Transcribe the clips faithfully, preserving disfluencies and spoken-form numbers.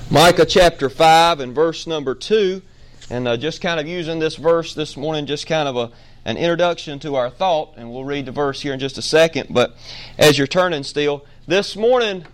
Micah chapter five and verse number two, and uh, just kind of using this verse this morning, just kind of a, an introduction to our thought, and we'll read the verse here in just a second. But as you're turning still, this morning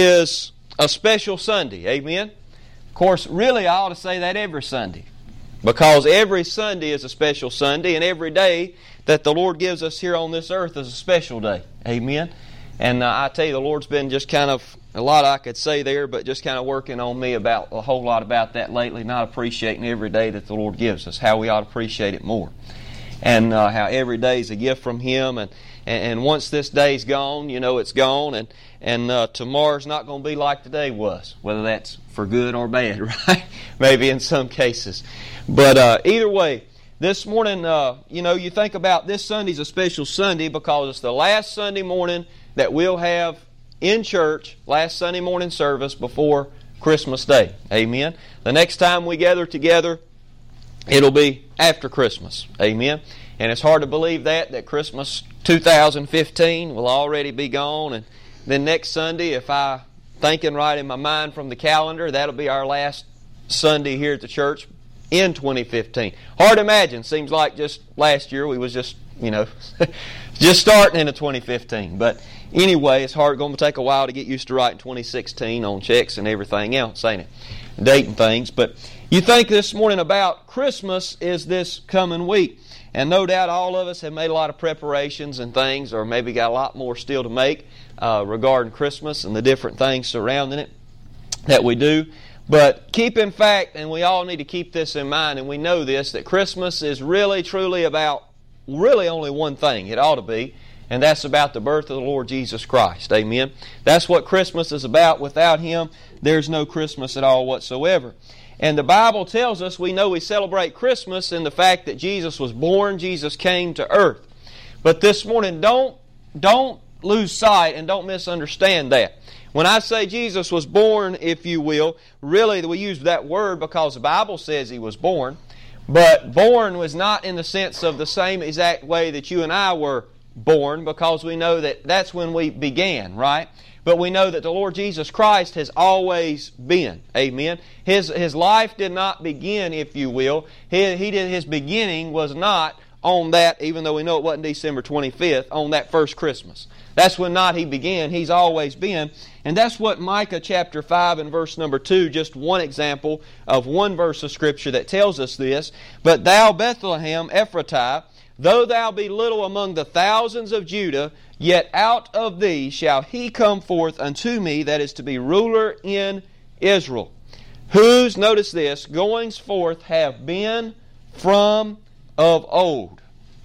is a special Sunday, amen? Of course, really I ought to say that every Sunday, because every Sunday is a special Sunday, and every day that the Lord gives us here on this earth is a special day, amen? And uh, I tell you, the Lord's been just kind of, a lot I could say there, but just kind of working on me about a whole lot about that lately, not appreciating every day that the Lord gives us, how we ought to appreciate it more. And uh, how every day is a gift from Him, and, and, and once this day's gone, you know it's gone, and, and uh, tomorrow's not going to be like today was, whether that's for good or bad, right? Maybe in some cases. But uh, either way, this morning, uh, you know, you think about this Sunday's a special Sunday because it's the last Sunday morning that we'll have in church, last Sunday morning service before Christmas Day. Amen. The next time we gather together, it'll be after Christmas. Amen. And it's hard to believe that, that Christmas two thousand fifteen will already be gone. And then next Sunday, if I thinking right in my mind from the calendar, that'll be our last Sunday here at the church in twenty fifteen. Hard to imagine. Seems like just last year we was just, you know, just starting into twenty fifteen. But anyway, it's hard, going to take a while to get used to writing twenty sixteen on checks and everything else, ain't it? Dating things. But you think this morning about Christmas is this coming week. And no doubt all of us have made a lot of preparations and things, or maybe got a lot more still to make uh, regarding Christmas and the different things surrounding it that we do. But keep in fact, and we all need to keep this in mind, and we know this, that Christmas is really, truly about really only one thing. It ought to be. And that's about the birth of the Lord Jesus Christ. Amen. That's what Christmas is about. Without Him, there's no Christmas at all whatsoever. And the Bible tells us, we know we celebrate Christmas in the fact that Jesus was born, Jesus came to earth. But this morning, don't, don't lose sight and don't misunderstand that. When I say Jesus was born, if you will, really we use that word because the Bible says He was born. But born was not in the sense of the same exact way that you and I were born, because we know that that's when we began, right? But we know that the Lord Jesus Christ has always been. Amen. His His life did not begin, if you will. He, he did, His beginning was not on that, even though we know it wasn't December twenty-fifth, on that first Christmas. That's when not He began. He's always been. And that's what Micah chapter five and verse number two, just one example of one verse of Scripture that tells us this. But thou, Bethlehem Ephratah, though thou be little among the thousands of Judah, yet out of thee shall He come forth unto me that is to be ruler in Israel, whose, notice this, goings forth have been from of old,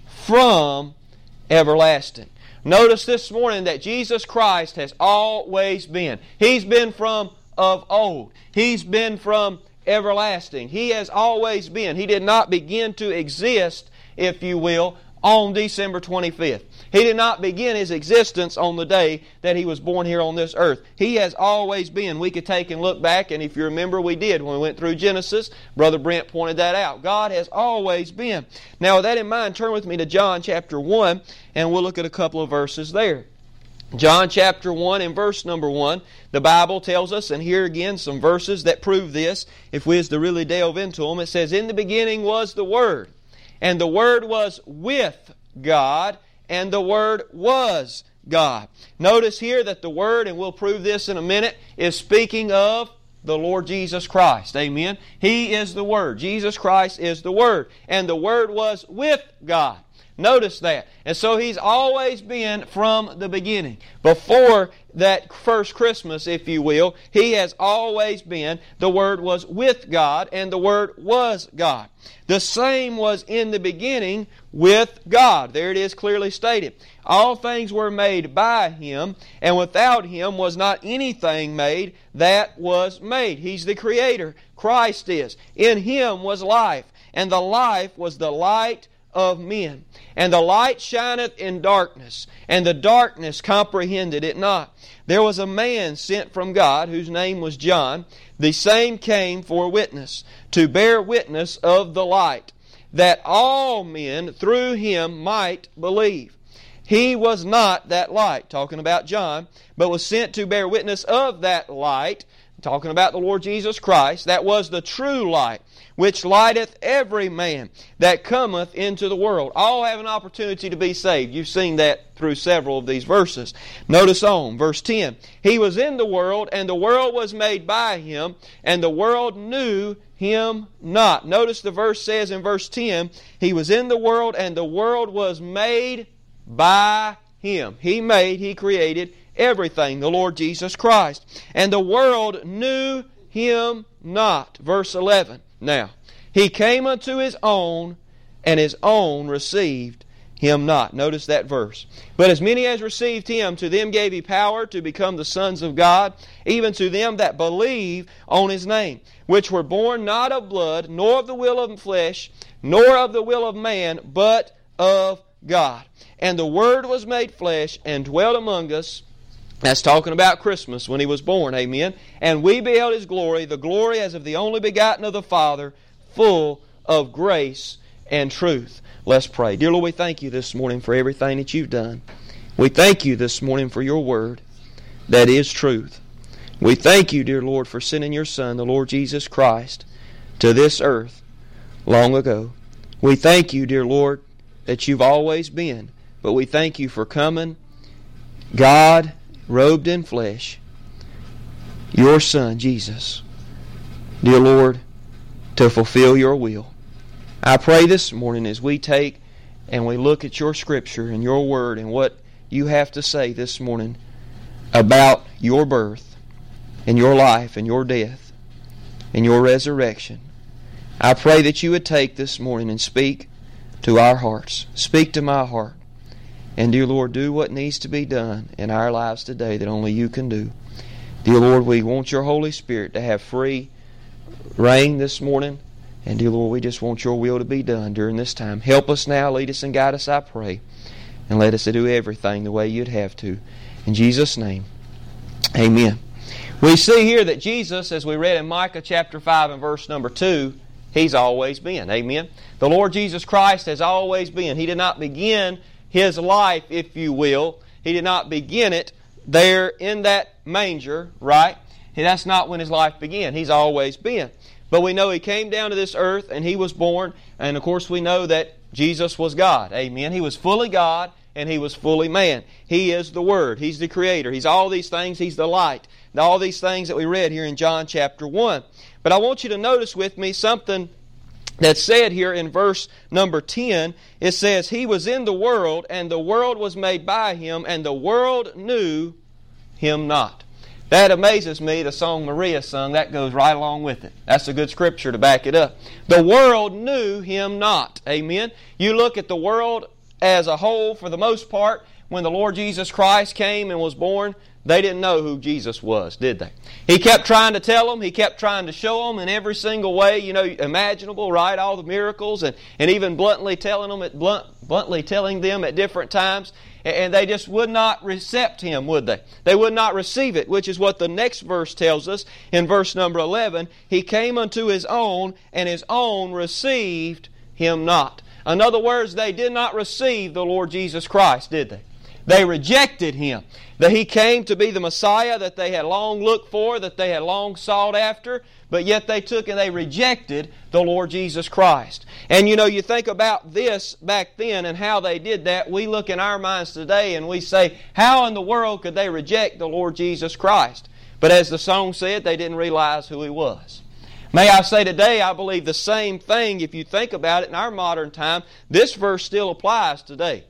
from everlasting. Notice this morning that Jesus Christ has always been. He's been from of old. He's been from everlasting. He has always been. He did not begin to exist, if you will, on December twenty-fifth. He did not begin His existence on the day that He was born here on this earth. He has always been. We could take and look back, and if you remember, we did when we went through Genesis. Brother Brent pointed that out. God has always been. Now, with that in mind, turn with me to John chapter one, and we'll look at a couple of verses there. John chapter one and verse number one, the Bible tells us, and here again some verses that prove this, if we is to really delve into them. It says, "In the beginning was the Word, and the Word was with God, and the Word was God." Notice here that the Word, and we'll prove this in a minute, is speaking of the Lord Jesus Christ. Amen. He is the Word. Jesus Christ is the Word. And the Word was with God. Notice that. And so He's always been from the beginning. Before that first Christmas, if you will, He has always been. The Word was with God, and the Word was God. The same was in the beginning with God. There it is clearly stated. All things were made by Him, and without Him was not anything made that was made. He's the Creator. Christ is. In Him was life, and the life was the light of men. And the light shineth in darkness, and the darkness comprehended it not. There was a man sent from God, whose name was John. The same came for witness, to bear witness of the light, that all men through him might believe. He was not that light, talking about John, but was sent to bear witness of that light, talking about the Lord Jesus Christ, that was the true light, which lighteth every man that cometh into the world. All have an opportunity to be saved. You've seen that through several of these verses. Notice on, verse ten. He was in the world, and the world was made by Him, and the world knew Him not. Notice the verse says in verse ten, He was in the world, and the world was made by Him. He made, He created everything, the Lord Jesus Christ. And the world knew Him not. Verse eleven. Now, He came unto His own, and His own received Him not. Notice that verse. But as many as received Him, to them gave He power to become the sons of God, even to them that believe on His name, which were born not of blood, nor of the will of flesh, nor of the will of man, but of God. And the Word was made flesh, and dwelt among us. That's talking about Christmas when He was born, amen. And we beheld His glory, the glory as of the only begotten of the Father, full of grace and truth. Let's pray. Dear Lord, we thank You this morning for everything that You've done. We thank You this morning for Your Word that is truth. We thank You, dear Lord, for sending Your Son, the Lord Jesus Christ, to this earth long ago. We thank You, dear Lord, that You've always been, but we thank You for coming, God, robed in flesh, Your Son, Jesus, dear Lord, to fulfill Your will. I pray this morning as we take and we look at Your Scripture and Your Word and what You have to say this morning about Your birth and Your life and Your death and Your resurrection. I pray that You would take this morning and speak to our hearts. Speak to my heart. And dear Lord, do what needs to be done in our lives today that only You can do. Dear Lord, we want Your Holy Spirit to have free reign this morning. And dear Lord, we just want Your will to be done during this time. Help us now, lead us and guide us, I pray. And let us do everything the way You'd have to. In Jesus' name, amen. We see here that Jesus, as we read in Micah chapter five and verse number two, He's always been. Amen. The Lord Jesus Christ has always been. He did not begin His life, if you will. He did not begin it there in that manger, right? That's not when His life began. He's always been. But we know He came down to this earth and He was born. And of course we know that Jesus was God. Amen. He was fully God and He was fully man. He is the Word. He's the Creator. He's all these things. He's the light. All these things that we read here in John chapter one. But I want you to notice with me something that's said here in verse number ten. It says, He was in the world, and the world was made by Him, and the world knew Him not. That amazes me. The song Maria sung, that goes right along with it. That's a good scripture to back it up. The world knew Him not. Amen. You look at the world as a whole, for the most part, when the Lord Jesus Christ came and was born, they didn't know who Jesus was, did they? He kept trying to tell them. He kept trying to show them in every single way, you know, imaginable, right? All the miracles, and, and even bluntly telling them at blunt, bluntly telling them at different times. And they just would not accept Him, would they? They would not receive it, which is what the next verse tells us in verse number eleven. He came unto His own, and His own received Him not. In other words, they did not receive the Lord Jesus Christ, did they? They rejected Him. That He came to be the Messiah that they had long looked for, that they had long sought after, but yet they took and they rejected the Lord Jesus Christ. And you know, you think about this back then and how they did that. We look in our minds today and we say, how in the world could they reject the Lord Jesus Christ? But as the song said, they didn't realize who He was. May I say today, I believe the same thing, if you think about it in our modern time, this verse still applies today.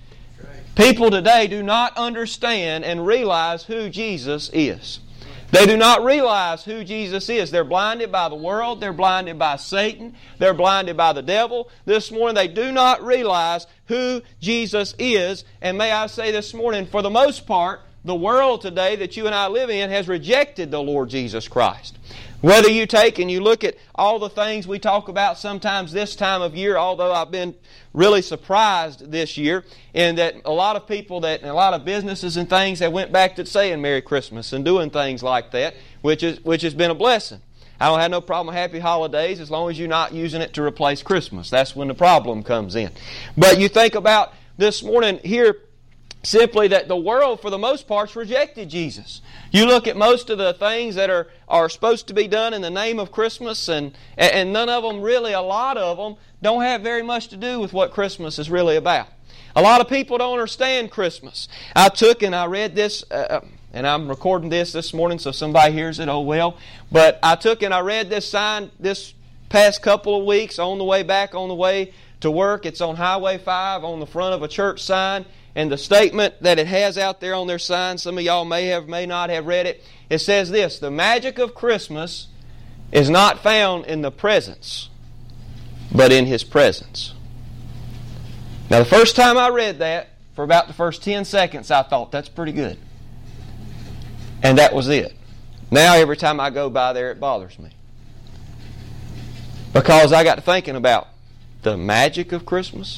People today do not understand and realize who Jesus is. They do not realize who Jesus is. They're blinded by the world. They're blinded by Satan. They're blinded by the devil. This morning they do not realize who Jesus is. And may I say this morning, for the most part, the world today that you and I live in has rejected the Lord Jesus Christ. Whether you take and you look at all the things we talk about sometimes this time of year, although I've been really surprised this year in that a lot of people that, and a lot of businesses and things have went back to saying Merry Christmas and doing things like that, which is which has been a blessing. I don't have no problem with Happy Holidays as long as you're not using it to replace Christmas. That's when the problem comes in. But you think about this morning here, simply that the world, for the most part, has rejected Jesus. You look at most of the things that are, are supposed to be done in the name of Christmas, and, and none of them really, a lot of them, don't have very much to do with what Christmas is really about. A lot of people don't understand Christmas. I took and I read this, uh, and I'm recording this this morning, so if somebody hears it, oh well. But I took and I read this sign this past couple of weeks on the way back, on the way to work. It's on Highway five on the front of a church sign. And the statement that it has out there on their sign, some of y'all may have, may not have read it. It says this: the magic of Christmas is not found in the presents, but in His presence. Now, the first time I read that, for about the first ten seconds, I thought, that's pretty good. And that was it. Now, every time I go by there, it bothers me. Because I got to thinking about the magic of Christmas.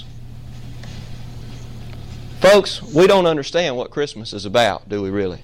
Folks, we don't understand what Christmas is about, do we really?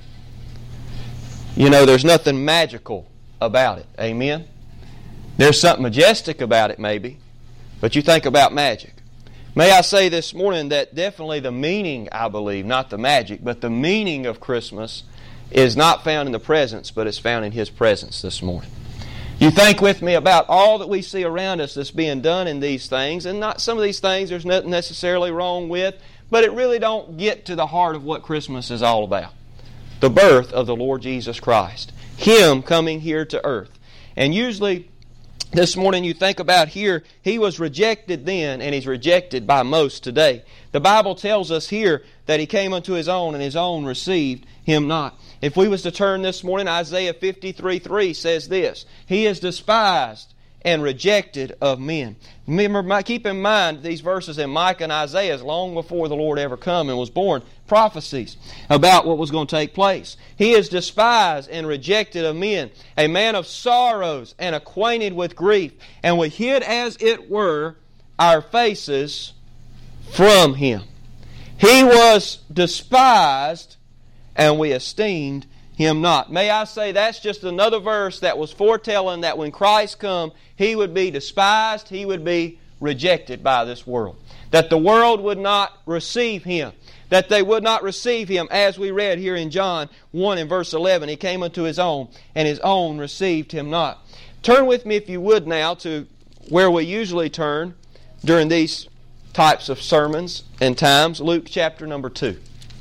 You know, there's nothing magical about it. Amen? There's something majestic about it, maybe. But you think about magic. May I say this morning that definitely the meaning, I believe, not the magic, but the meaning of Christmas is not found in the presents, but it's found in His presence this morning. You think with me about all that we see around us that's being done in these things, and not some of these things there's nothing necessarily wrong with, but it really don't get to the heart of what Christmas is all about. The birth of the Lord Jesus Christ. Him coming here to earth. And usually, this morning you think about here, He was rejected then, and He's rejected by most today. The Bible tells us here that He came unto His own, and His own received Him not. If we was to turn this morning, Isaiah fifty-three three says this: He is despised and rejected of men. Remember, keep in mind these verses in Micah and Isaiah is long before the Lord ever come and was born. Prophecies about what was going to take place. He is despised and rejected of men, a man of sorrows and acquainted with grief. And we hid, as it were, our faces from Him. He was despised, and we esteemed Him not. May I say that's just another verse that was foretelling that when Christ come, He would be despised, He would be rejected by this world. That the world would not receive Him. That they would not receive Him, as we read here in John one and verse eleven. He came unto His own, and His own received Him not. Turn with me, if you would now, to where we usually turn during these types of sermons and times. Luke chapter number two.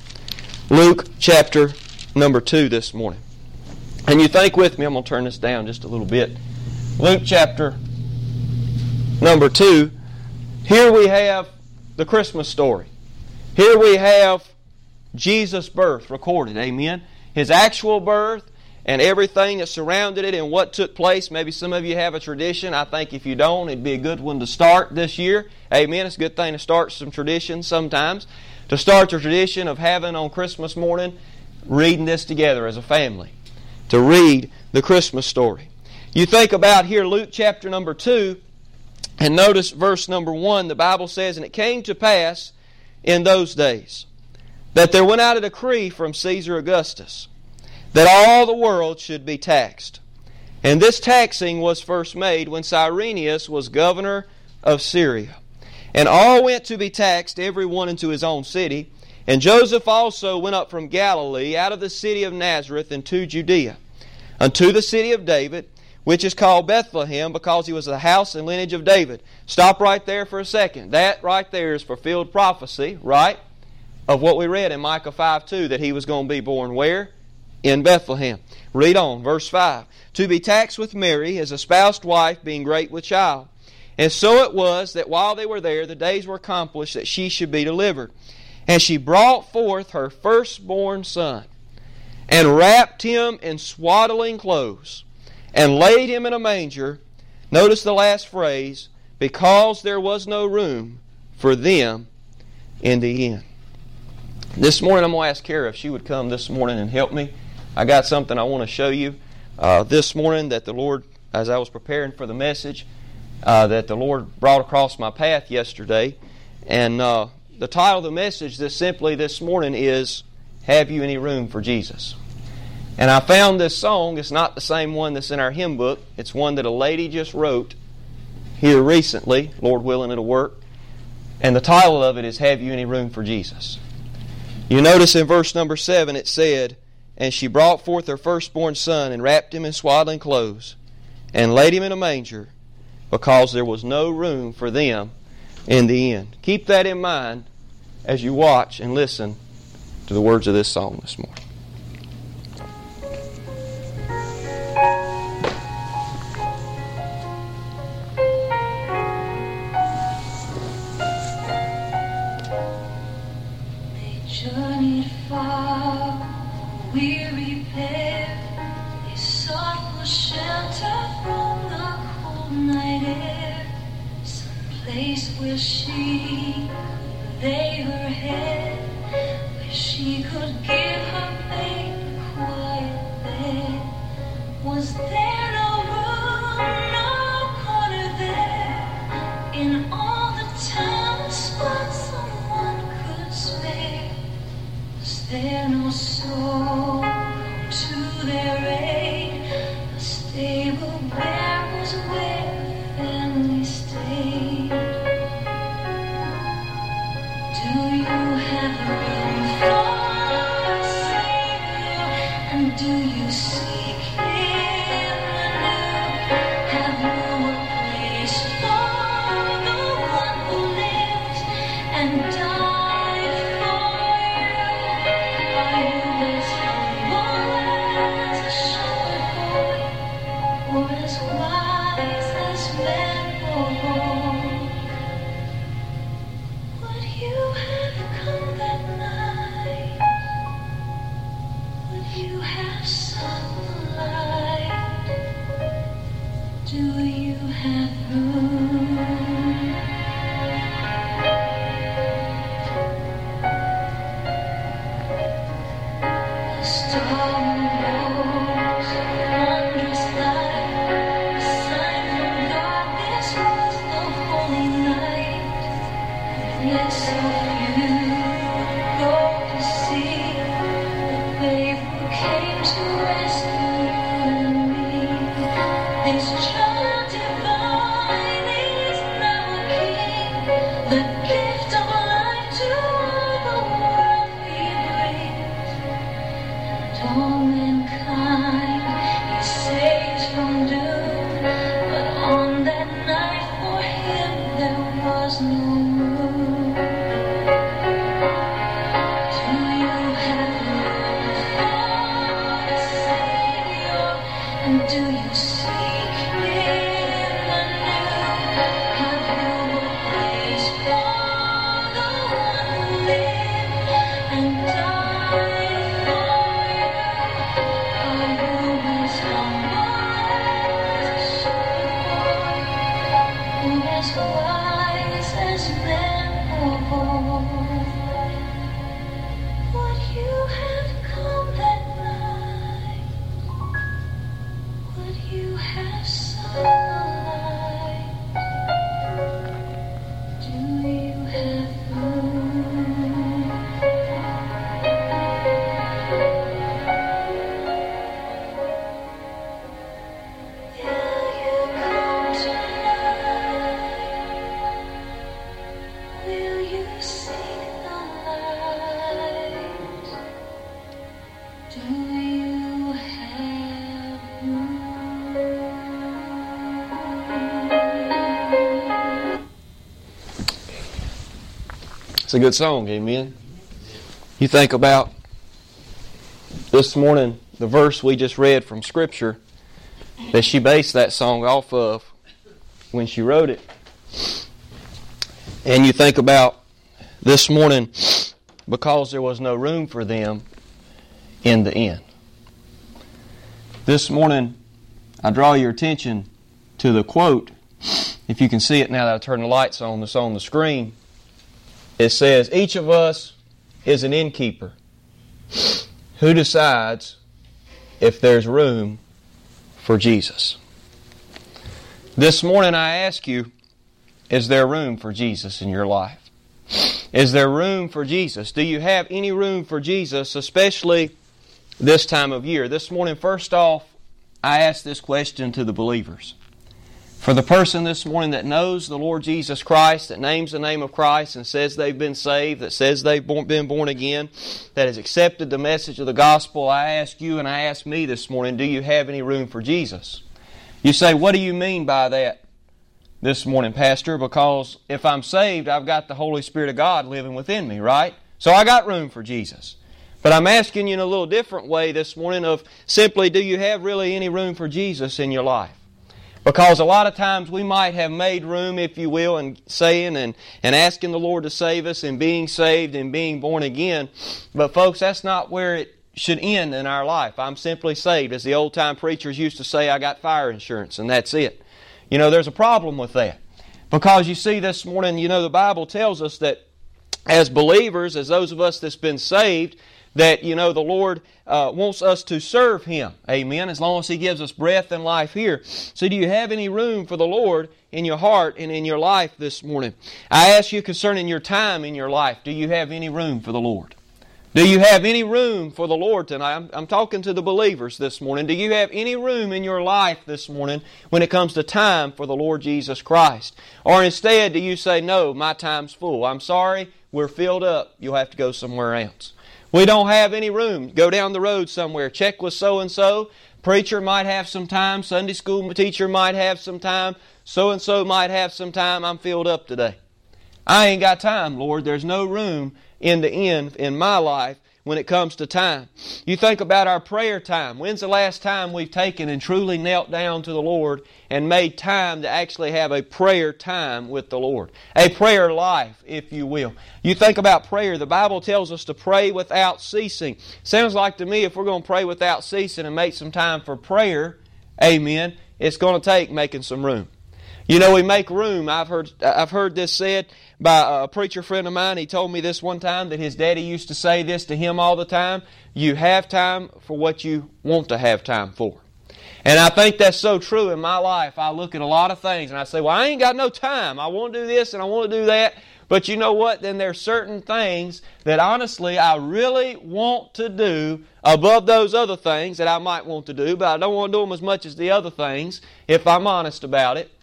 Luke chapter number two this morning. And you think with me, I'm going to turn this down just a little bit. Luke chapter number two. Here we have the Christmas story. Here we have Jesus' birth recorded. Amen. His actual birth and everything that surrounded it and what took place. Maybe some of you have a tradition. I think if you don't, it'd be a good one to start this year. Amen. It's a good thing to start some traditions sometimes. To start the tradition of having on Christmas morning, reading this together as a family. To read the Christmas story. You think about here Luke chapter number two, and notice verse number one. The Bible says, And it came to pass in those days that there went out a decree from Caesar Augustus that all the world should be taxed. And this taxing was first made when Cyrenius was governor of Syria. And all went to be taxed, every one into his own city. And Joseph also went up from Galilee, out of the city of Nazareth, into Judea, unto the city of David, which is called Bethlehem, because he was the house and lineage of David. Stop right there for a second. That right there is fulfilled prophecy, right, of what we read in Micah five two, that he was going to be born where? In Bethlehem. Read on, verse five. To be taxed with Mary, his espoused wife, being great with child. And so it was that while they were there, the days were accomplished that she should be delivered. And she brought forth her firstborn son, and wrapped him in swaddling clothes, and laid him in a manger. Notice the last phrase, because there was no room for them in the inn. This morning I'm going to ask Kara if she would come this morning and help me. I got something I want to show you uh, this morning that the Lord, as I was preparing for the message, uh, that the Lord brought across my path yesterday. And uh, the title of the message this simply this morning is, Have You Any Room for Jesus? And I found this song. It's not the same one that's in our hymn book. It's one that a lady just wrote here recently. Lord willing, it'll work. And the title of it is, Have You Any Room for Jesus? You notice in verse number seven it said, "And she brought forth her firstborn son, and wrapped him in swaddling clothes, and laid him in a manger, because there was no room for them in the inn." Keep that in mind as you watch and listen to the words of this song this morning. Journeyed far, weary pair, they sought for shelter from the cold night air, some place where she could lay her head, where she could give her babe a quiet bed. Was there no room, no corner there, in all the town, a spot someone could spare? Was there no soul come to their aid? A stable where was where the family stayed. Do you have room for a Savior? And do you seek Him anew? Have you a place for the one who lives and died for you? Are you as humble as a shepherd boy, or as wise as men or bold? Would you have come that night? Would you have sunlight? Do you have room? The storm rose, wondrous light, a sign from God. This was the holy night. Yet so few would go to see the babe who came to rescue you and me. This child divine is now a king, the gift of life to all the world he brings. And all mankind he saves from doom, but on that night for him there was no room. Do you have room for a Savior? And do you seek Him anew? Have you a place for the one who lived and died for you? Are you as humble as a shepherd boy, or as wise as men or bold? Would you have come that night? Would you have sunlight? Do you have room? Will you come tonight? Will you seek the light? Do you have room? It's a good song, amen. You think about this morning, the verse we just read from Scripture that she based that song off of when she wrote it. And you think about this morning, because there was no room for them in the inn. This morning, I draw your attention to the quote. If you can see it now that I turn the lights on, that's on the screen. It says, "Each of us is an innkeeper who decides if there's room for Jesus." This morning I ask you, is there room for Jesus in your life? Is there room for Jesus? Do you have any room for Jesus, especially this time of year? This morning, first off, I ask this question to the believers. For the person this morning that knows the Lord Jesus Christ, that names the name of Christ and says they've been saved, that says they've been born again, that has accepted the message of the gospel, I ask you and I ask me this morning, do you have any room for Jesus? You say, what do you mean by that this morning, Pastor? Because if I'm saved, I've got the Holy Spirit of God living within me, right? So I got room for Jesus. But I'm asking you in a little different way this morning of simply, do you have really any room for Jesus in your life? Because a lot of times we might have made room, if you will, and saying and, and asking the Lord to save us and being saved and being born again. But folks, that's not where it should end in our life. I'm simply saved. As the old-time preachers used to say, I got fire insurance, and that's it. You know, there's a problem with that. Because you see this morning, you know, the Bible tells us that as believers, as those of us that's been saved, that, you know, the Lord uh, wants us to serve Him. Amen. As long as He gives us breath and life here. So do you have any room for the Lord in your heart and in your life this morning? I ask you concerning your time in your life, do you have any room for the Lord? Do you have any room for the Lord tonight? I'm, I'm talking to the believers this morning. Do you have any room in your life this morning when it comes to time for the Lord Jesus Christ? Or instead, do you say, no, my time's full. I'm sorry, we're filled up. You'll have to go somewhere else. We don't have any room. Go down the road somewhere. Check with so-and-so. Preacher might have some time. Sunday school teacher might have some time. So-and-so might have some time. I'm filled up today. I ain't got time, Lord. There's no room in the end in my life when it comes to time. You think about our prayer time. When's the last time we've taken and truly knelt down to the Lord and made time to actually have a prayer time with the Lord? A prayer life, if you will. You think about prayer. The Bible tells us to pray without ceasing. Sounds like to me if we're going to pray without ceasing and make some time for prayer, amen, it's going to take making some room. You know, we make room. I've heard I've heard this said by a preacher friend of mine. He told me this one time that his daddy used to say this to him all the time. You have time for what you want to have time for. And I think that's so true in my life. I look at a lot of things and I say, well, I ain't got no time. I want to do this and I want to do that. But you know what? Then there's certain things that honestly I really want to do above those other things that I might want to do, but I don't want to do them as much as the other things if I'm honest about it.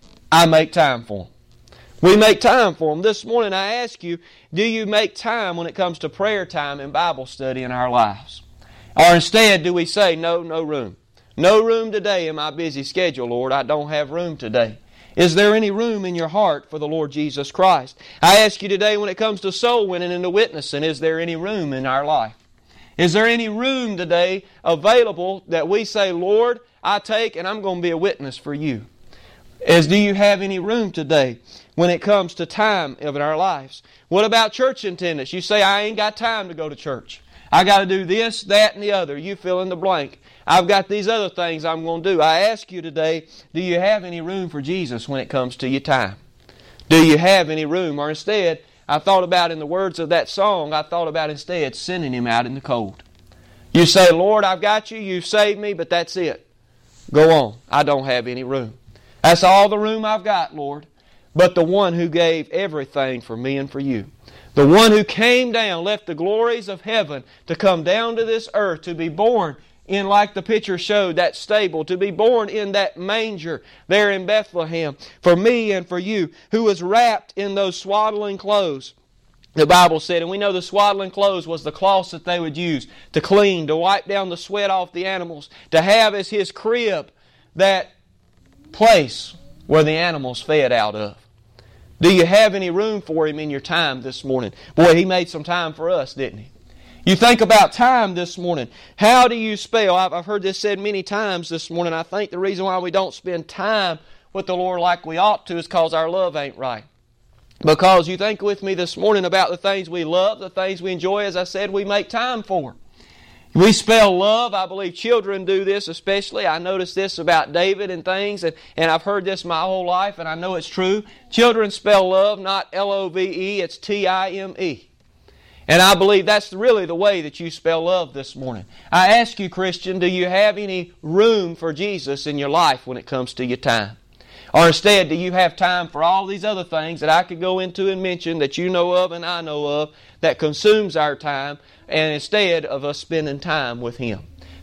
I make time for them. We make time for them. This morning I ask you, do you make time when it comes to prayer time and Bible study in our lives? Or instead do we say, no, no room. No room today in my busy schedule, Lord. I don't have room today. Is there any room in your heart for the Lord Jesus Christ? I ask you today when it comes to soul winning and to witnessing, is there any room in our life? Is there any room today available that we say, Lord, I take and I'm going to be a witness for you? As do you have any room today when it comes to time of our lives? What about church attendance? You say, I ain't got time to go to church. I got to do this, that, and the other. You fill in the blank. I've got these other things I'm going to do. I ask you today, do you have any room for Jesus when it comes to your time? Do you have any room? Or instead, I thought about in the words of that song, I thought about instead sending Him out in the cold. You say, Lord, I've got you. You've saved me, but that's it. Go on. I don't have any room. That's all the room I've got, Lord. But the one who gave everything for me and for you. The one who came down, left the glories of heaven to come down to this earth, to be born in, like the picture showed, that stable, to be born in that manger there in Bethlehem, for me and for you, who was wrapped in those swaddling clothes. The Bible said, and we know the swaddling clothes was the cloths that they would use to clean, to wipe down the sweat off the animals, to have as His crib that place where the animals fed out of. Do you have any room for Him in your time this morning? Boy, He made some time for us, didn't He? You think about time this morning. How do you spell? I've, I've heard this said many times this morning. I think the reason why we don't spend time with the Lord like we ought to is because our love ain't right. Because you think with me this morning about the things we love, the things we enjoy, as I said, we make time for. We spell love. I believe children do this especially. I noticed this about David and things, and, and I've heard this my whole life, and I know it's true. Children spell love not L O V E, it's T I M E. And I believe that's really the way that you spell love this morning. I ask you, Christian, do you have any room for Jesus in your life when it comes to your time? Or instead, do you have time for all these other things that I could go into and mention that you know of and I know of that consumes our time, and instead of us spending time with Him?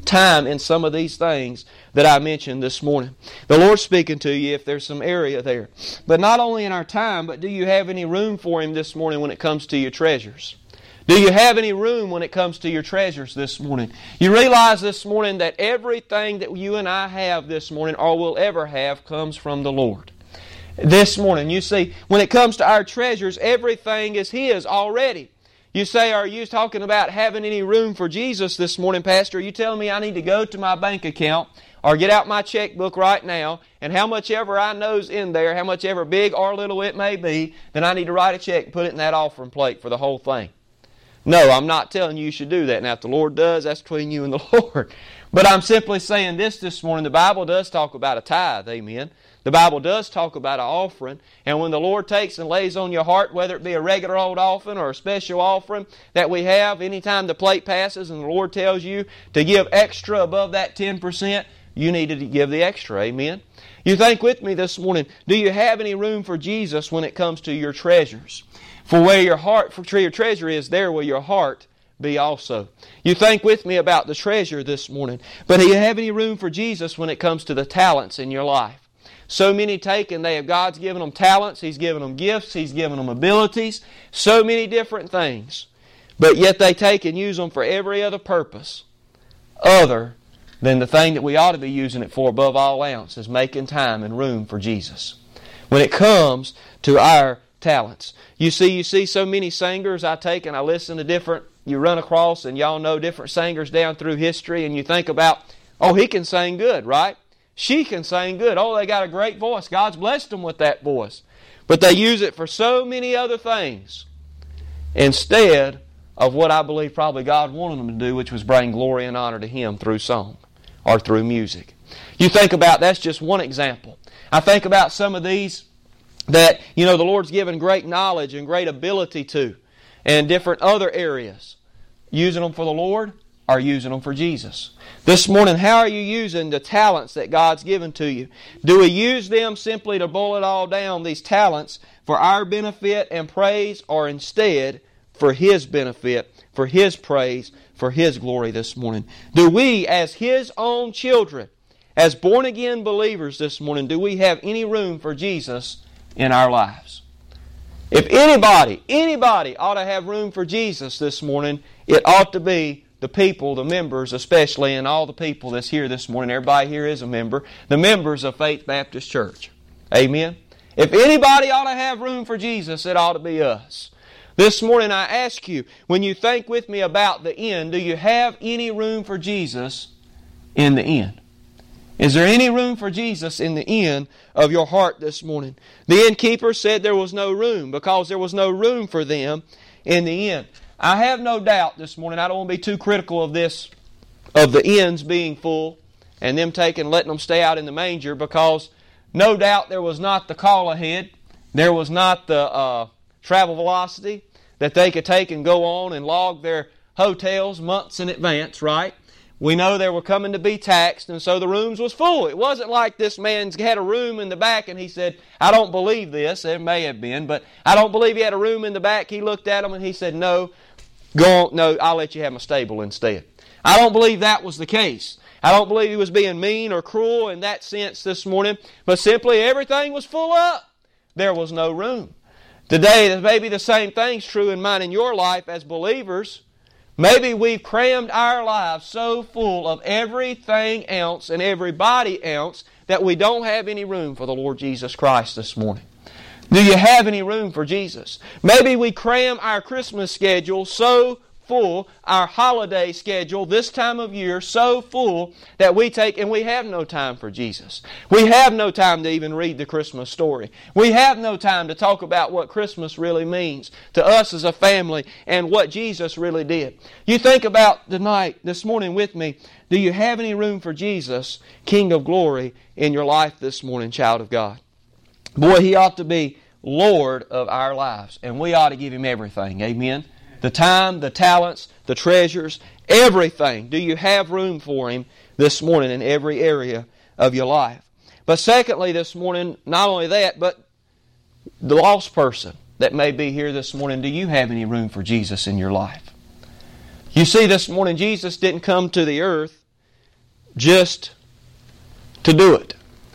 time in some of these things that I mentioned this morning. The Lord's speaking to you if there's some area there. But not only in our time, but do you have any room for Him this morning when it comes to your treasures? Do you have any room when it comes to your treasures this morning? You realize this morning that everything that you and I have this morning or will ever have comes from the Lord. This morning, you see, when it comes to our treasures, everything is His already. You say, are you talking about having any room for Jesus this morning, Pastor? Are you telling me I need to go to my bank account or get out my checkbook right now, and how much ever I know's in there, how much ever big or little it may be, then I need to write a check and put it in that offering plate for the whole thing? No, I'm not telling you you should do that. Now, if the Lord does, that's between you and the Lord. But I'm simply saying this this morning. The Bible does talk about a tithe, amen. The Bible does talk about an offering, and when the Lord takes and lays on your heart, whether it be a regular old offering or a special offering that we have, anytime the plate passes and the Lord tells you to give extra above that ten percent, you need to give the extra, amen. You think with me this morning, do you have any room for Jesus when it comes to your treasures? For where your heart, for your treasure is, there will your heart be also. You think with me about the treasure this morning, but do you have any room for Jesus when it comes to the talents in your life? So many take and they have, God's given them talents, He's given them gifts, He's given them abilities, so many different things. But yet they take and use them for every other purpose other than the thing that we ought to be using it for above all else, is making time and room for Jesus. When it comes to our talents. You see, you see so many singers I take and I listen to different, you run across and y'all know different singers down through history, and you think about, oh, he can sing good, right? She can sing good. Oh, they got a great voice. God's blessed them with that voice. But they use it for so many other things instead of what I believe probably God wanted them to do, which was bring glory and honor to Him through song or through music. You think about, that's just one example. I think about some of these that, you know, the Lord's given great knowledge and great ability to, and different other areas. Using them for the Lord or using them for Jesus. This morning, how are you using the talents that God's given to you? Do we use them simply to boil it all down, these talents, for our benefit and praise, or instead for His benefit, for His praise, for His glory this morning? Do we, as His own children, as born-again believers this morning, do we have any room for Jesus in our lives? If anybody, anybody ought to have room for Jesus this morning, it ought to be the people, the members especially, and all the people that's here this morning. Everybody here is a member. The members of Faith Baptist Church. Amen? If anybody ought to have room for Jesus, it ought to be us. This morning I ask you, when you think with me about the end, do you have any room for Jesus in the end? Is there any room for Jesus in the end of your heart this morning? The innkeeper said there was no room because there was no room for them in the end. I have no doubt this morning, I don't want to be too critical of this, of the ends being full and them taking, letting them stay out in the manger, because no doubt there was not the call ahead, there was not the uh, travel velocity that they could take and go on and log their hotels months in advance, right? We know they were coming to be taxed, and so the rooms was full. It wasn't like this man's had a room in the back and he said, I don't believe this. There may have been, but I don't believe he had a room in the back. He looked at them and he said, no, go on, no, I'll let you have my stable instead. I don't believe that was the case. I don't believe he was being mean or cruel in that sense this morning, but simply everything was full up. There was no room. Today, maybe the same thing's true in mine and your life as believers. Maybe we've crammed our lives so full of everything else and everybody else that we don't have any room for the Lord Jesus Christ this morning. Do you have any room for Jesus? Maybe we cram our Christmas schedule so full, our holiday schedule this time of year so full that we take and we have no time for Jesus. We have no time to even read the Christmas story. We have no time to talk about what Christmas really means to us as a family and what Jesus really did. You think about tonight, this morning with me, do you have any room for Jesus, King of glory, in your life this morning, child of God? Boy, He ought to be Lord of our lives, and we ought to give Him everything. Amen? The time, the talents, the treasures, everything. Do you have room for Him this morning in every area of your life? But secondly this morning, not only that, but the lost person that may be here this morning, do you have any room for Jesus in your life? You see, this morning Jesus didn't come to the earth just to do it.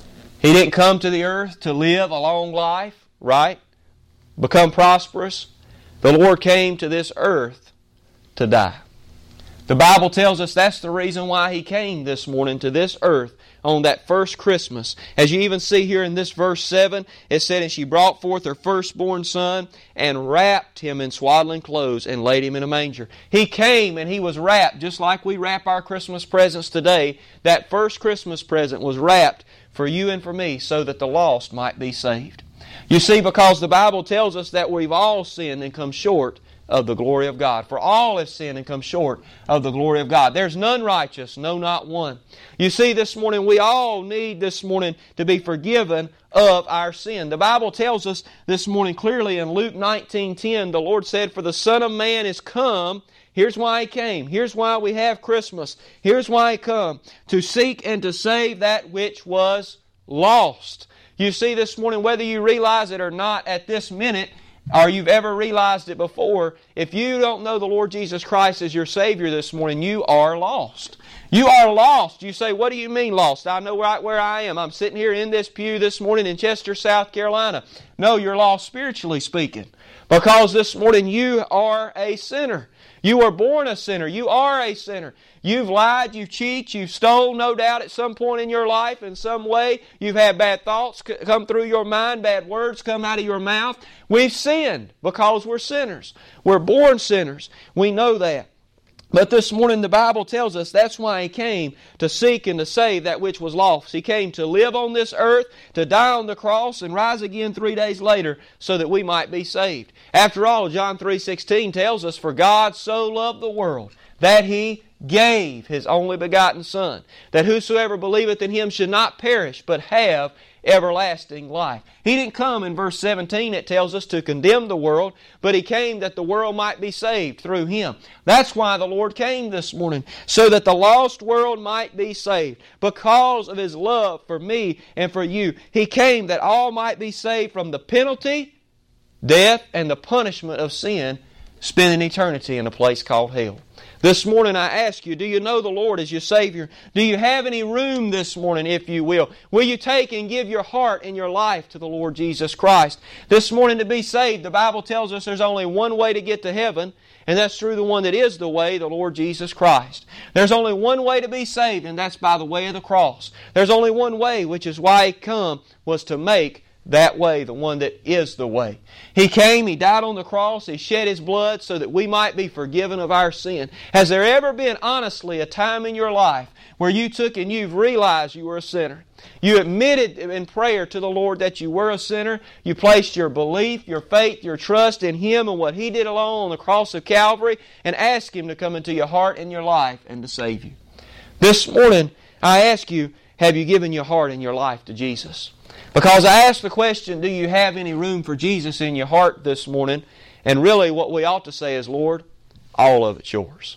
He didn't come to the earth to live a long life, right? Become prosperous. The Lord came to this earth to die. The Bible tells us that's the reason why He came this morning to this earth on that first Christmas. As you even see here in this verse seven, it said, "And she brought forth her firstborn son and wrapped him in swaddling clothes and laid him in a manger." He came and He was wrapped just like we wrap our Christmas presents today. That first Christmas present was wrapped for you and for me so that the lost might be saved. You see, because the Bible tells us that we've all sinned and come short of the glory of God. For all have sinned and come short of the glory of God. There's none righteous, no, not one. You see, this morning, we all need this morning to be forgiven of our sin. The Bible tells us this morning clearly in Luke nineteen ten, the Lord said, "For the Son of Man is come." Here's why He came. Here's why we have Christmas. Here's why He come. "To seek and to save that which was lost." You see, this morning, whether you realize it or not at this minute, or you've ever realized it before, if you don't know the Lord Jesus Christ as your Savior this morning, you are lost. You are lost. You say, "What do you mean lost? I know right where I am. I'm sitting here in this pew this morning in Chester, South Carolina." No, you're lost spiritually speaking. Because this morning you are a sinner. You were born a sinner. You are a sinner. You've lied, you've cheated, you've stole, no doubt at some point in your life, in some way. You've had bad thoughts come through your mind, bad words come out of your mouth. We've sinned because we're sinners. We're born sinners. We know that. But this morning the Bible tells us that's why He came, to seek and to save that which was lost. He came to live on this earth, to die on the cross, and rise again three days later so that we might be saved. After all, John three sixteen tells us, "For God so loved the world that He gave His only begotten Son, that whosoever believeth in Him should not perish, but have everlasting life." He didn't come, in verse seventeen it tells us, to condemn the world, but He came that the world might be saved through Him. That's why the Lord came this morning, so that the lost world might be saved. Because of His love for me and for you, He came that all might be saved from the penalty, death, and the punishment of sin, spending eternity in a place called hell. This morning I ask you, do you know the Lord as your Savior? Do you have any room this morning, if you will? Will you take and give your heart and your life to the Lord Jesus Christ? This morning, to be saved, the Bible tells us there's only one way to get to heaven, and that's through the one that is the way, the Lord Jesus Christ. There's only one way to be saved, and that's by the way of the cross. There's only one way, which is why He come, was to make that way, the one that is the way. He came, He died on the cross, He shed His blood so that we might be forgiven of our sin. Has there ever been, honestly, a time in your life where you took and you've realized you were a sinner? You admitted in prayer to the Lord that you were a sinner. You placed your belief, your faith, your trust in Him and what He did alone on the cross of Calvary, and asked Him to come into your heart and your life and to save you. This morning, I ask you, have you given your heart and your life to Jesus? Because I asked the question, do you have any room for Jesus in your heart this morning? And really what we ought to say is, Lord, all of it's yours.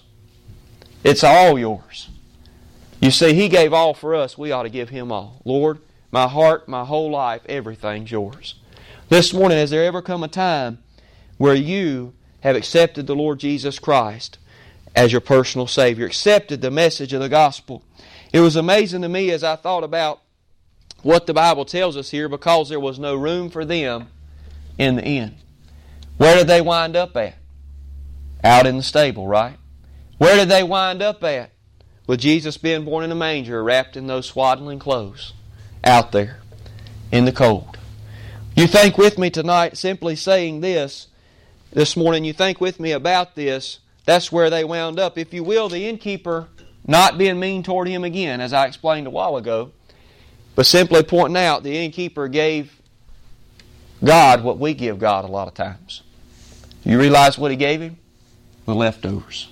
It's all yours. You see, He gave all for us. We ought to give Him all. Lord, my heart, my whole life, everything's yours. This morning, has there ever come a time where you have accepted the Lord Jesus Christ as your personal Savior, accepted the message of the gospel? It was amazing to me as I thought about what the Bible tells us here, because there was no room for them in the inn. Where did they wind up at? Out in the stable, right? Where did they wind up at? With Jesus being born in a manger, wrapped in those swaddling clothes. Out there, in the cold. You think with me tonight, simply saying this, this morning, you think with me about this, that's where they wound up. If you will, the innkeeper not being mean toward him again, as I explained a while ago, but simply pointing out the innkeeper gave God what we give God a lot of times. You realize what he gave him? The leftovers.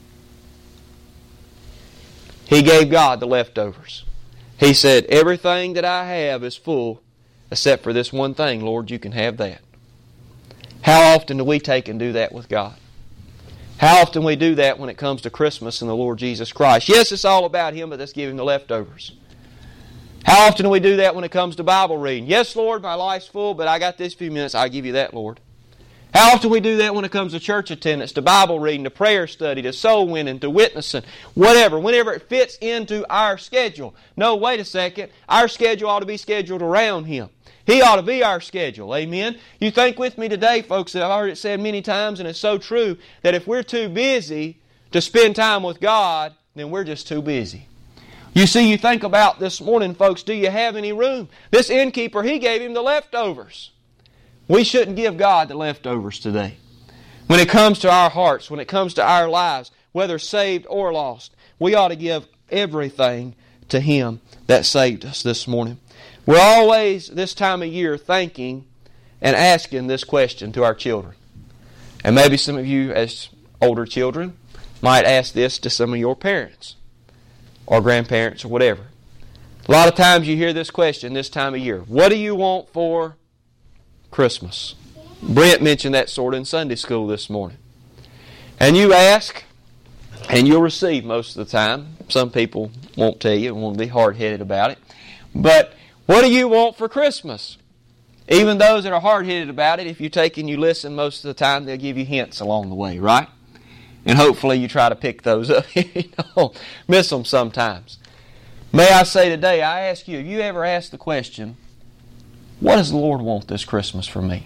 He gave God the leftovers. He said, everything that I have is full except for this one thing. Lord, you can have that. How often do we take and do that with God? How often we do that when it comes to Christmas and the Lord Jesus Christ? Yes, it's all about Him, but let's give Him the leftovers. How often do we do that when it comes to Bible reading? Yes, Lord, my life's full, but I got this few minutes. I'll give you that, Lord. How often we do that when it comes to church attendance, to Bible reading, to prayer study, to soul winning, to witnessing, whatever, whenever it fits into our schedule. No, wait a second. Our schedule ought to be scheduled around Him. He ought to be our schedule. Amen? You think with me today, folks, that I've heard it said many times, and it's so true, that if we're too busy to spend time with God, then we're just too busy. You see, you think about this morning, folks, do you have any room? This innkeeper, he gave him the leftovers. We shouldn't give God the leftovers today. When it comes to our hearts, when it comes to our lives, whether saved or lost, we ought to give everything to Him that saved us this morning. We're always, this time of year, thinking and asking this question to our children. And maybe some of you, as older children, might ask this to some of your parents or grandparents or whatever. A lot of times you hear this question this time of year. What do you want for Christmas? Brent mentioned that sort of in Sunday school this morning. And you ask, and you'll receive most of the time. Some people won't tell you and won't be hard-headed about it. But what do you want for Christmas? Even those that are hard-headed about it, if you take and you listen most of the time, they'll give you hints along the way, right? And hopefully you try to pick those up. You don't miss them sometimes. May I say today, I ask you, have you ever asked the question, what does the Lord want this Christmas for me?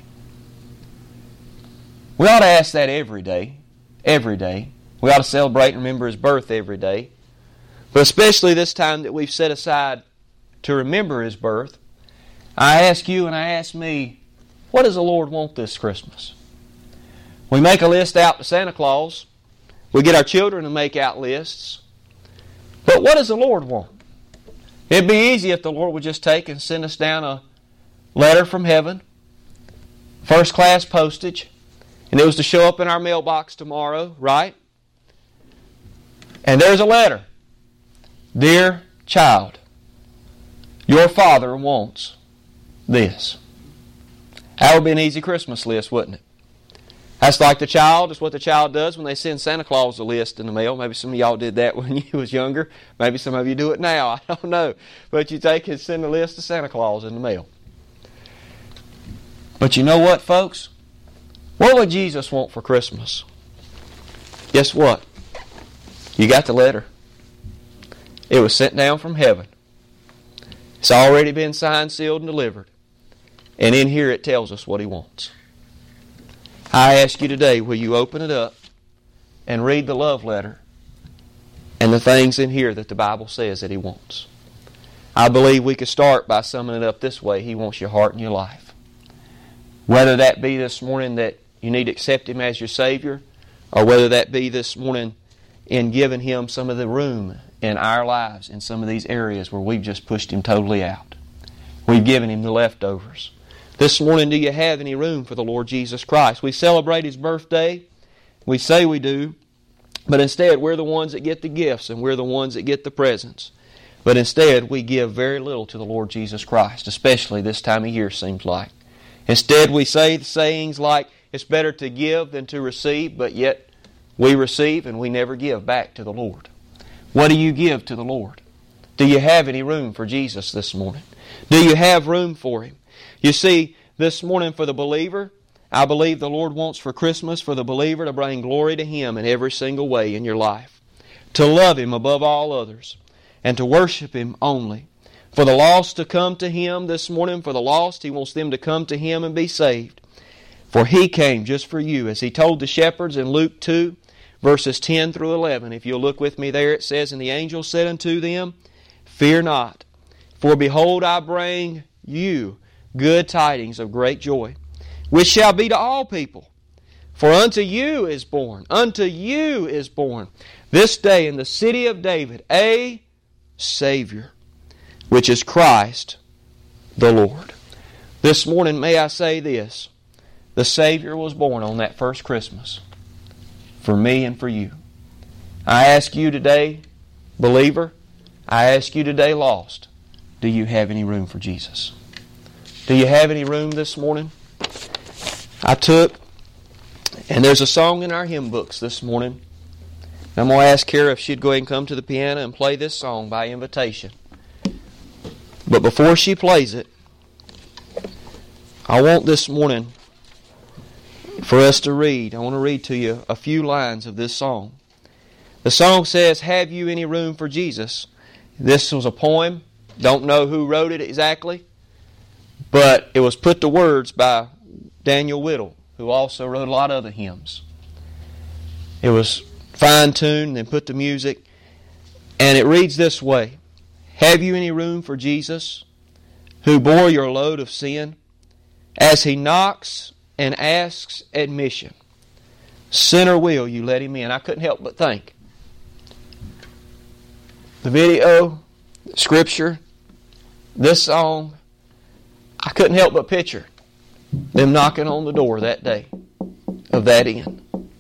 We ought to ask that every day. Every day. We ought to celebrate and remember His birth every day. But especially this time that we've set aside to remember His birth, I ask you and I ask me, what does the Lord want this Christmas? We make a list out to Santa Claus. We get our children to make out lists. But what does the Lord want? It'd be easy if the Lord would just take and send us down a letter from heaven, first class postage, and it was to show up in our mailbox tomorrow, right? And there's a letter. Dear child, your father wants this. That would be an easy Christmas list, wouldn't it? That's like the child. It's what the child does when they send Santa Claus a list in the mail. Maybe some of y'all did that when you was younger. Maybe some of you do it now. I don't know. But you take and send a list to Santa Claus in the mail. But you know what, folks? What would Jesus want for Christmas? Guess what? You got the letter. It was sent down from heaven. It's already been signed, sealed, and delivered. And in here it tells us what He wants. I ask you today, will you open it up and read the love letter and the things in here that the Bible says that He wants? I believe we could start by summing it up this way. He wants your heart and your life. Whether that be this morning that you need to accept Him as your Savior, or whether that be this morning in giving Him some of the room in our lives in some of these areas where we've just pushed Him totally out. We've given Him the leftovers. This morning, do you have any room for the Lord Jesus Christ? We celebrate His birthday. We say we do. But instead, we're the ones that get the gifts and we're the ones that get the presents. But instead, we give very little to the Lord Jesus Christ, especially this time of year, seems like. Instead, we say sayings like, it's better to give than to receive, but yet we receive and we never give back to the Lord. What do you give to the Lord? Do you have any room for Jesus this morning? Do you have room for Him? You see, this morning for the believer, I believe the Lord wants for Christmas for the believer to bring glory to Him in every single way in your life. To love Him above all others and to worship Him only. For the lost to come to Him this morning, for the lost, He wants them to come to Him and be saved. For He came just for you, as He told the shepherds in Luke two, verses ten through eleven. If you'll look with me there, it says, And the angel said unto them, Fear not, for behold, I bring you good tidings of great joy, which shall be to all people. For unto you is born, unto you is born, this day in the city of David, a Savior, which is Christ the Lord. This morning, may I say this, the Savior was born on that first Christmas for me and for you. I ask you today, believer, I ask you today, lost, do you have any room for Jesus? Do you have any room this morning? I took, and there's a song in our hymn books this morning. I'm going to ask Kara if she'd go ahead and come to the piano and play this song by invitation. But before she plays it, I want this morning for us to read. I want to read to you a few lines of this song. The song says, "Have you any room for Jesus?" This was a poem. Don't know who wrote it exactly, but it was put to words by Daniel Whittle, who also wrote a lot of other hymns. It was fine-tuned and put to music, and it reads this way: "Have you any room for Jesus, who bore your load of sin? As He knocks and asks admission, sinner will you let Him in?" I couldn't help but think. The video, the scripture, this song, I couldn't help but picture them knocking on the door that day of that inn.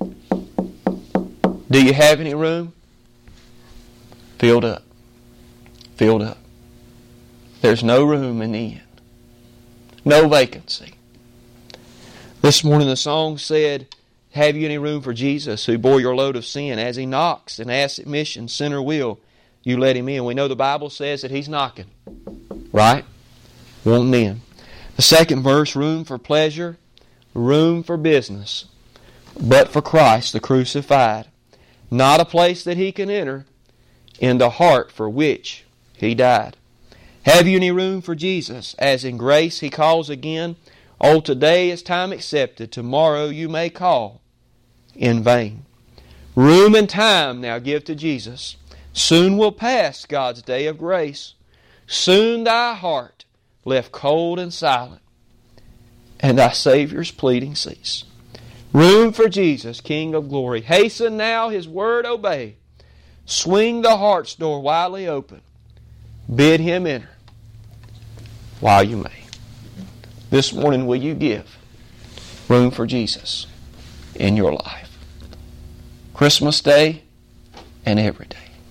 Do you have any room? Filled up. Filled up. There's no room in the inn. No vacancy. This morning the song said, "Have you any room for Jesus, who bore your load of sin? As He knocks and asks admission, sinner will you let Him in." We know the Bible says that He's knocking. Right? Wanting in. The second verse, room for pleasure, room for business, but for Christ the crucified. Not a place that He can enter in the heart for which He died. Have you any room for Jesus, as in grace He calls again? Oh, today is time accepted, tomorrow you may call in vain. Room and time now give to Jesus. Soon will pass God's day of grace. Soon thy heart left cold and silent, and thy Savior's pleading cease. Room for Jesus, King of glory. Hasten now His word obey. Swing the heart's door widely open. Bid Him enter while you may. This morning, will you give room for Jesus in your life? Christmas Day and every day.